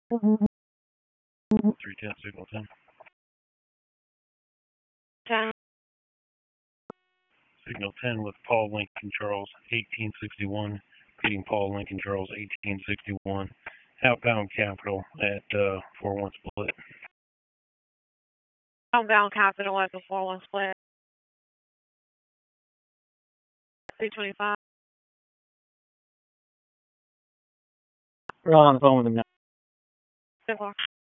310 signal 10. 10. Signal 10 with Paul Lincoln Charles 1861. Hitting Paul Lincoln Charles 1861. Outbound Capital at 4-1 split. Outbound Capital at the 4-1 split. 325. We're on the phone with him now. 10-4.